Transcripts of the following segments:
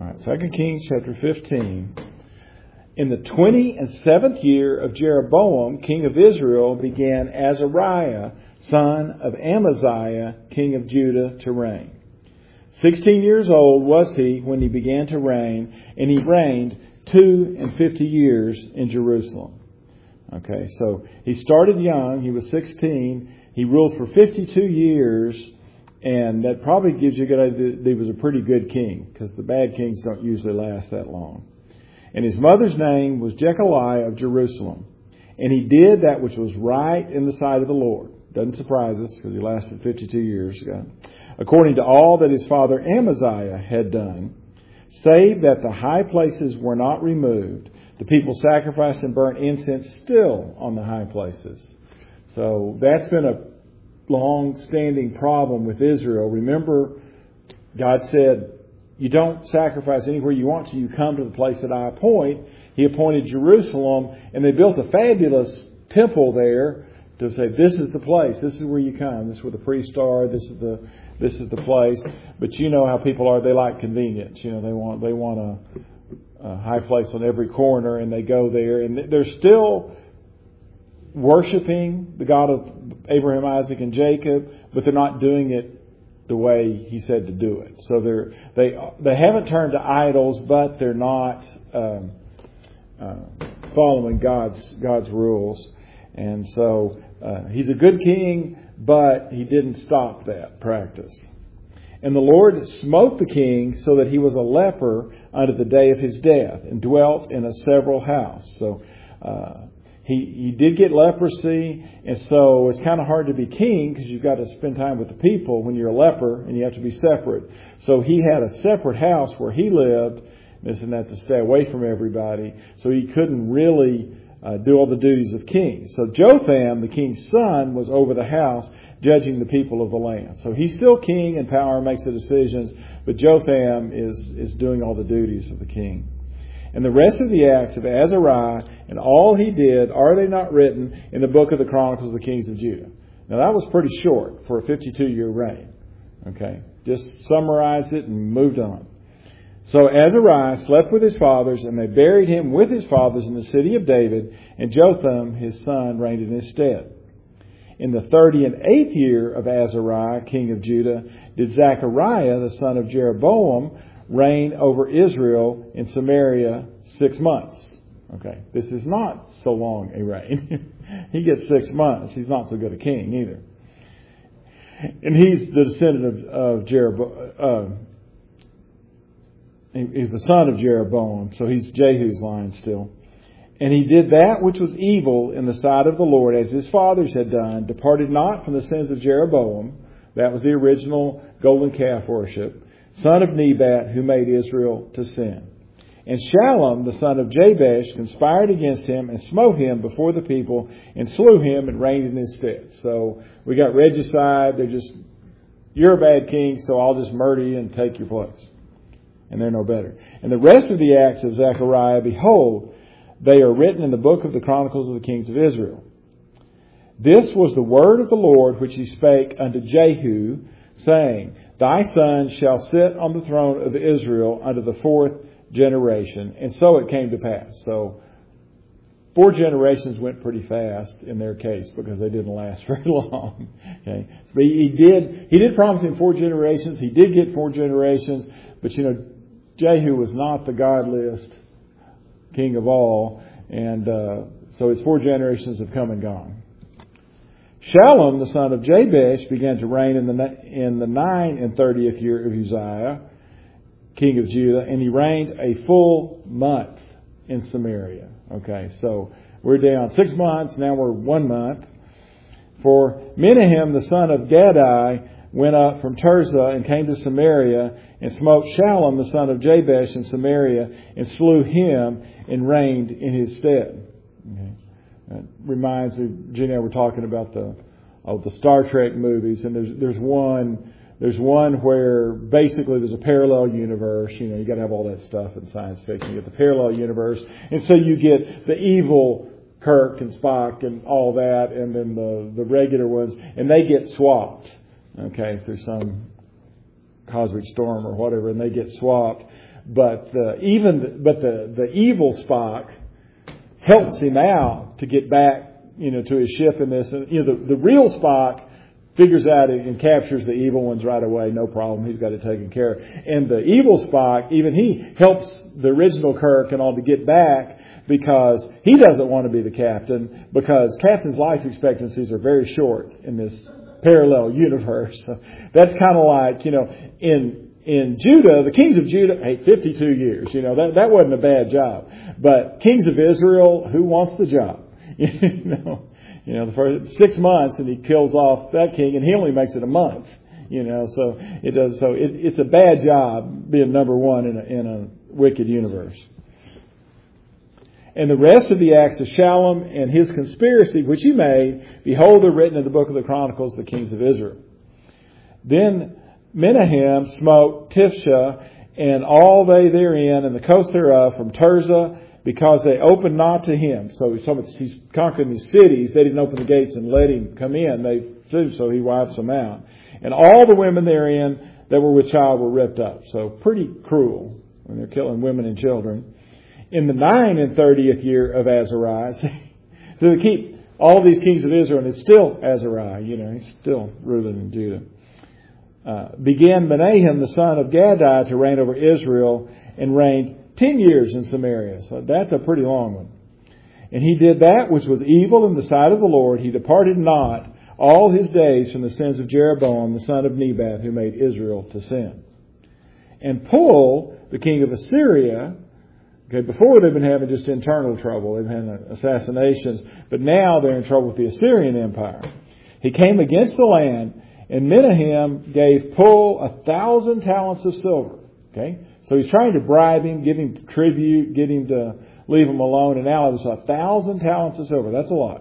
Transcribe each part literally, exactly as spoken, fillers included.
All right, Second Kings chapter fifteen. In the twenty and seventh year of Jeroboam, king of Israel, began Azariah, son of Amaziah, king of Judah, to reign. Sixteen years old was he when he began to reign, and he reigned two and fifty years in Jerusalem. Okay, so he started young. He was sixteen. He ruled for fifty-two years, and that probably gives you a good idea that he was a pretty good king, because the bad kings don't usually last that long. And his mother's name was Jechaliah of Jerusalem. And he did that which was right in the sight of the Lord. Doesn't surprise us, because he lasted fifty-two years ago. According to all that his father Amaziah had done, save that the high places were not removed, the people sacrificed and burnt incense still on the high places. So that's been a long-standing problem with Israel. Remember, God said, you don't sacrifice anywhere you want to. You come to the place that I appoint. He appointed Jerusalem, and they built a fabulous temple there to say, this is the place. This is where you come. This is where the priests are. This is the this is the place. But you know how people are. They like convenience. You know, they want they want a, a high place on every corner, and they go there, and they're still worshiping the God of Abraham, Isaac, and Jacob, but they're not doing it the way He said to do it. So they're they they haven't turned to idols, but they're not um, uh, following God's God's rules. And so uh, he's a good king, but he didn't stop that practice. And the Lord smote the king so that he was a leper unto the day of his death, and dwelt in a several house. So uh, he he did get leprosy, and so it's kind of hard to be king because you've got to spend time with the people when you're a leper, and you have to be separate. So he had a separate house where he lived, this and that, to stay away from everybody. So he couldn't really Uh, do all the duties of king. So Jotham, the king's son, was over the house, judging the people of the land. So he's still king in power, makes the decisions, but Jotham is, is doing all the duties of the king. And the rest of the acts of Azariah and all he did, are they not written in the book of the Chronicles of the Kings of Judah? Now that was pretty short for a fifty-two year reign. Okay, just summarized it and moved on. So Azariah slept with his fathers, and they buried him with his fathers in the city of David, and Jotham, his son, reigned in his stead. In the thirty and eighth year of Azariah, king of Judah, did Zechariah, the son of Jeroboam, reign over Israel in Samaria six months. Okay, this is not so long a reign. He gets six months. He's not so good a king either. And he's the descendant of, of Jeroboam. Uh, He's the son of Jeroboam, so he's Jehu's line still. And he did that which was evil in the sight of the Lord, as his fathers had done, departed not from the sins of Jeroboam. That was the original golden calf worship, son of Nebat, who made Israel to sin. And Shallum, the son of Jabesh, conspired against him and smote him before the people and slew him and reigned in his stead. So we got regicide. They're just, you're a bad king, so I'll just murder you and take your place. And they're no better. And the rest of the acts of Zechariah, behold, they are written in the book of the Chronicles of the Kings of Israel. This was the word of the Lord which he spake unto Jehu, saying, Thy son shall sit on the throne of Israel unto the fourth generation. And so it came to pass. So four generations went pretty fast in their case, because they didn't last very long. Okay, but he did he did promise him four generations. He did get four generations, but you know, Jehu was not the godliest king of all, and uh, so his four generations have come and gone. Shallum, the son of Jabesh, began to reign in the in the nine and thirtieth year of Uzziah, king of Judah, and he reigned a full month in Samaria. Okay, so we're down six months, now we're one month. For Menahem, the son of Gadai, went up from Tirzah and came to Samaria, and smote Shallum, the son of Jabesh, in Samaria, and slew him, and reigned in his stead. Okay. That reminds me, Jenny and I were talking about the oh, the Star Trek movies, and there's there's one there's one where basically there's a parallel universe. You know, you got to have all that stuff in science fiction. You get the parallel universe, and so you get the evil Kirk and Spock and all that, and then the the regular ones, and they get swapped. Okay, through some cosmic storm or whatever, and they get swapped. but uh, even but the the evil Spock helps him out to get back, you know, to his ship in this. And, you know, the, the real Spock figures out it and captures the evil ones right away. No problem. He's got it taken care of. And the evil Spock, even he helps the original Kirk and all to get back because he doesn't want to be the captain, because captain's life expectancies are very short in this parallel universe. So that's kind of like, you know, in in Judah, the kings of Judah, hey, fifty-two years, you know, that, that wasn't a bad job. But kings of Israel, who wants the job? you know, you know, the first six months and he kills off that king and he only makes it a month, you know, so it does, so it, it's a bad job being number one in a, in a wicked universe. And the rest of the acts of Shallum and his conspiracy, which he made, behold, are written in the book of the Chronicles of the kings of Israel. Then Menahem smote Tifsha and all they therein and the coast thereof from Tirzah, because they opened not to him. So he's conquering these cities. They didn't open the gates and let him come in. They so he wipes them out. And all the women therein that were with child were ripped up. So pretty cruel when they're killing women and children. In the nine and thirtieth year of Azariah, so they keep all of these kings of Israel, and it's still Azariah, you know, he's still ruling in Judah. Uh, began Menahem, the son of Gadai, to reign over Israel, and reigned ten years in Samaria. So that's a pretty long one. And he did that which was evil in the sight of the Lord. He departed not all his days from the sins of Jeroboam, the son of Nebat, who made Israel to sin. And Pul, the king of Assyria, okay, before they've been having just internal trouble. They've had assassinations. But now they're in trouble with the Assyrian Empire. He came against the land, and Menahem gave Pul a thousand talents of silver. Okay? So he's trying to bribe him, give him tribute, get him to leave him alone. And now it's a thousand talents of silver. That's a lot.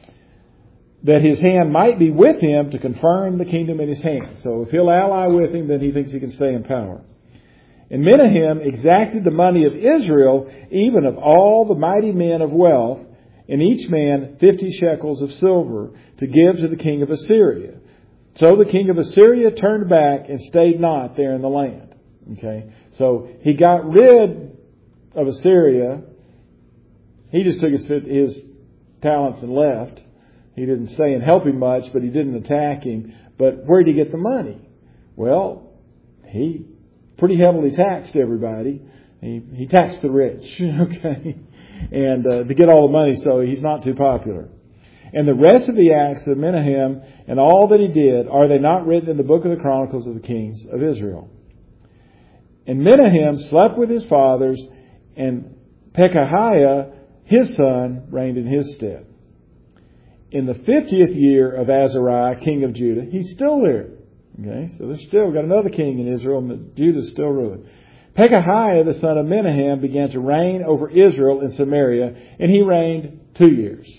That his hand might be with him to confirm the kingdom in his hand. So if he'll ally with him, then he thinks he can stay in power. And Menahem exacted the money of Israel, even of all the mighty men of wealth, and each man fifty shekels of silver, to give to the king of Assyria. So the king of Assyria turned back and stayed not there in the land. Okay, so he got rid of Assyria. He just took his, his talents and left. He didn't stay and help him much, but he didn't attack him. But where did he get the money? Well, he pretty heavily taxed everybody. He, he taxed the rich, okay, and uh, to get all the money, so he's not too popular. And the rest of the acts of Menahem and all that he did, are they not written in the book of the Chronicles of the kings of Israel? And Menahem slept with his fathers, and Pekahiah, his son, reigned in his stead. In the fiftieth year of Azariah, king of Judah, he's still there. Okay, so there's still got another king in Israel, and Judah's still ruling. Pekahiah, the son of Menahem, began to reign over Israel in Samaria, and he reigned two years.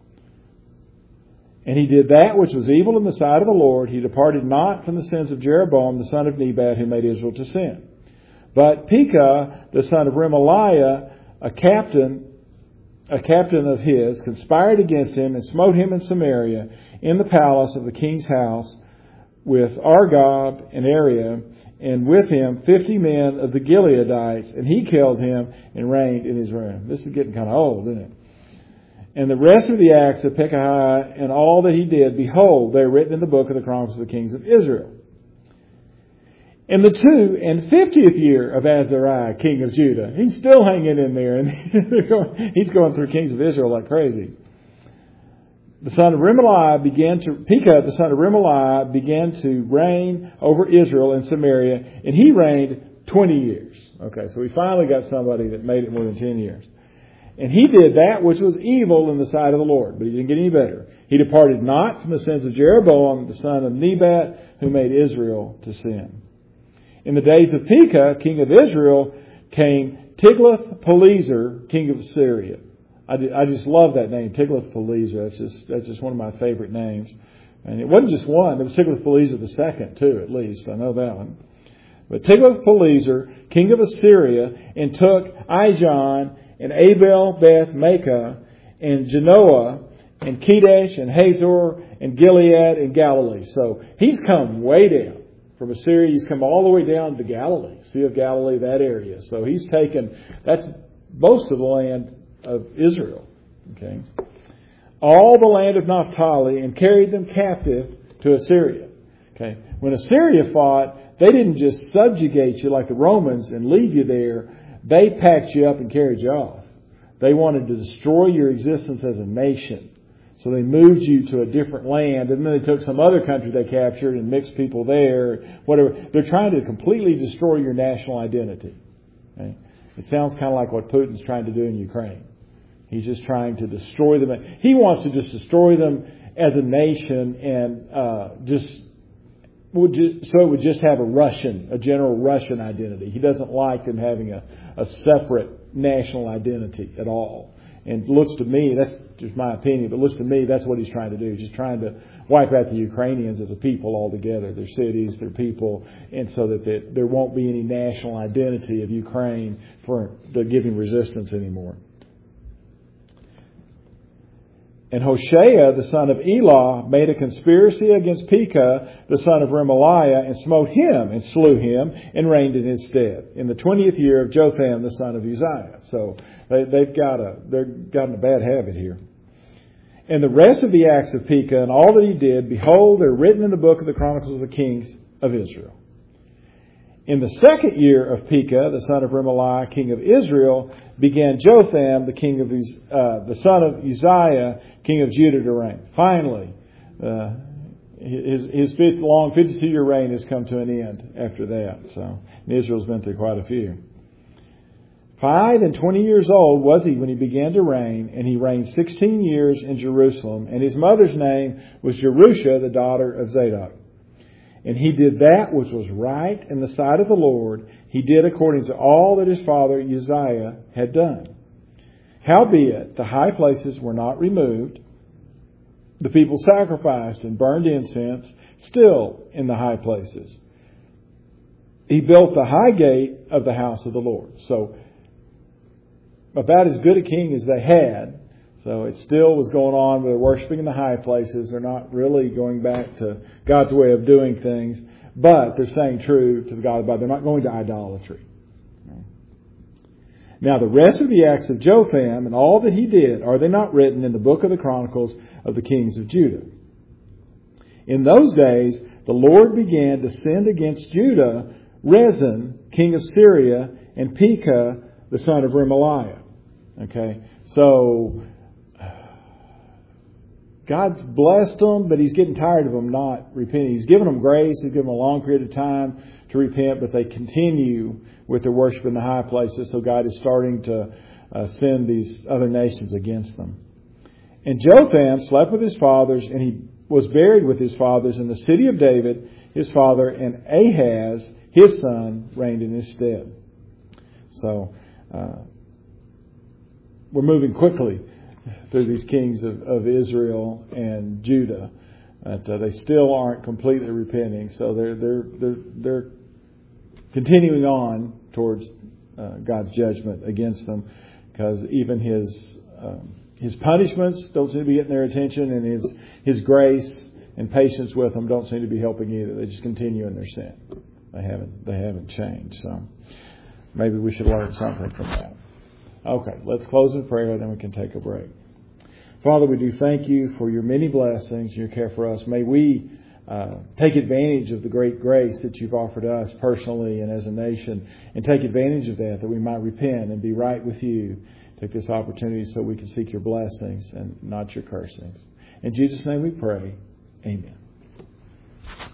And he did that which was evil in the sight of the Lord. He departed not from the sins of Jeroboam, the son of Nebat, who made Israel to sin. But Pekah, the son of Remaliah, a captain, a captain of his, conspired against him and smote him in Samaria, in the palace of the king's house, with Argob and Ariah, and with him fifty men of the Gileadites, and he killed him and reigned in his realm. This is getting kind of old, isn't it? And the rest of the acts of Pekahiah and all that he did, behold, they are written in the book of the Chronicles of the kings of Israel. In the two and fiftieth year of Azariah, king of Judah, he's still hanging in there, and he's going through kings of Israel like crazy. The son of Remaliah began to, Pekah, the son of Remaliah, began to reign over Israel in Samaria, and he reigned twenty years. Okay, so we finally got somebody that made it more than ten years. And he did that which was evil in the sight of the Lord, but he didn't get any better. He departed not from the sins of Jeroboam, the son of Nebat, who made Israel to sin. In the days of Pekah, king of Israel, came Tiglath-Pileser, king of Assyria. I just love that name, Tiglath-Pileser. That's just that's just one of my favorite names. And it wasn't just one. There was Tiglath-Pileser the second, too, at least. I know that one. But Tiglath-Pileser, king of Assyria, and took Ijon and Abel-Beth-Maachah and Genoa and Kedesh and Hazor and Gilead and Galilee. So he's come way down. From Assyria, he's come all the way down to Galilee, Sea of Galilee, that area. So he's taken, that's most of the land of Israel. Okay. All the land of Naphtali, and carried them captive to Assyria. Okay. When Assyria fought, they didn't just subjugate you like the Romans and leave you there. They packed you up and carried you off. They wanted to destroy your existence as a nation. So they moved you to a different land, and then they took some other country they captured and mixed people there, whatever. They're trying to completely destroy your national identity. Okay? It sounds kind of like what Putin's trying to do in Ukraine. He's just trying to destroy them. He wants to just destroy them as a nation, and uh, just, would just so it would just have a Russian, a general Russian identity. He doesn't like them having a, a separate national identity at all. And it looks to me, that's just my opinion, but it looks to me that's what he's trying to do. He's just trying to wipe out the Ukrainians as a people altogether, their cities, their people, and so that they, there won't be any national identity of Ukraine for the giving resistance anymore. And Hoshea, the son of Elah, made a conspiracy against Pekah, the son of Remaliah, and smote him and slew him and reigned in his stead in the twentieth year of Jotham, the son of Uzziah. So they, they've got a, they've gotten a bad habit here. And the rest of the acts of Pekah and all that he did, behold, they're written in the book of the Chronicles of the Kings of Israel. In the second year of Pekah, the son of Remaliah, king of Israel, began Jotham, the king of uh, the son of Uzziah, king of Judah, to reign. Finally, uh, his his fifth, long fifty-two year reign has come to an end after that. So Israel's been through quite a few. Five and twenty years old was he when he began to reign, and he reigned sixteen years in Jerusalem. And his mother's name was Jerusha, the daughter of Zadok. And he did that which was right in the sight of the Lord. He did according to all that his father Uzziah had done. Howbeit, the high places were not removed. The people sacrificed and burned incense still in the high places. He built the high gate of the house of the Lord. So, about as good a king as they had. So it still was going on. They're worshiping in the high places. They're not really going back to God's way of doing things. But they're staying true to the God of the Bible. They're not going to idolatry. Now the rest of the acts of Jotham and all that he did, are they not written in the book of the Chronicles of the Kings of Judah? In those days, the Lord began to send against Judah Rezin, king of Syria, and Pekah, the son of Remaliah. Okay, so God's blessed them, but He's getting tired of them not repenting. He's given them grace. He's given them a long period of time to repent, but they continue with their worship in the high places. So God is starting to uh, send these other nations against them. And Jotham slept with his fathers, and he was buried with his fathers in the city of David, his father, and Ahaz, his son, reigned in his stead. So uh, we're moving quickly through these kings of, of Israel and Judah. But uh, they still aren't completely repenting, so they're they're they're they're continuing on towards uh, God's judgment against them, because even His um, His punishments don't seem to be getting their attention, and His His grace and patience with them don't seem to be helping either. They just continue in their sin. They haven't they haven't changed. So maybe we should learn something from that. Okay, let's close in prayer, then we can take a break. Father, we do thank You for Your many blessings, Your care for us. May we uh, take advantage of the great grace that You've offered us personally and as a nation, and take advantage of that, that we might repent and be right with You. Take this opportunity so we can seek Your blessings and not Your cursings. In Jesus' name we pray. Amen.